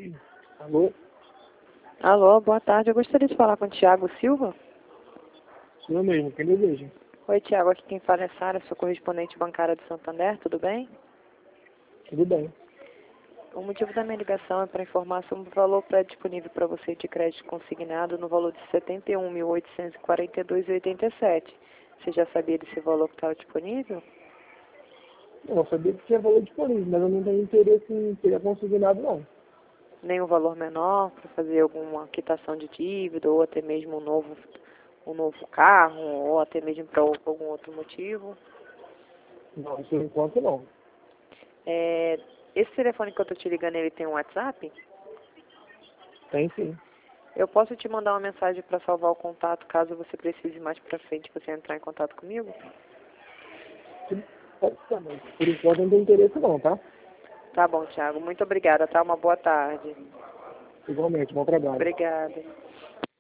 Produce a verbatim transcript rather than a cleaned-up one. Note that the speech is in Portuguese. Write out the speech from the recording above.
Alô? Alô, boa tarde. Eu gostaria de falar com o Tiago Silva. Eu mesmo, quem deseja? Oi, Tiago. Aqui quem fala é Sara, sou correspondente bancária do Santander. Tudo bem? Tudo bem. O motivo da minha ligação é para informar sobre o valor pré-disponível para você de crédito consignado no valor de setenta e um mil oitocentos e quarenta e dois reais e oitenta e sete centavos. Você já sabia desse valor que estava disponível? Não, eu sabia que tinha valor disponível, mas eu não tenho interesse em ter consignado, não. Nenhum valor menor para fazer alguma quitação de dívida ou até mesmo um novo, um novo carro ou até mesmo para algum outro motivo? Não, por enquanto não. É, esse telefone que eu estou te ligando, ele tem um WhatsApp? Tem sim. Eu posso te mandar uma mensagem para salvar o contato, caso você precise mais para frente você entrar em contato comigo? Pode ser, mas por enquanto eu não tenho interesse não, tá? Tá bom, Thiago. Muito obrigada, tá? Uma boa tarde. Igualmente, bom trabalho. Obrigada.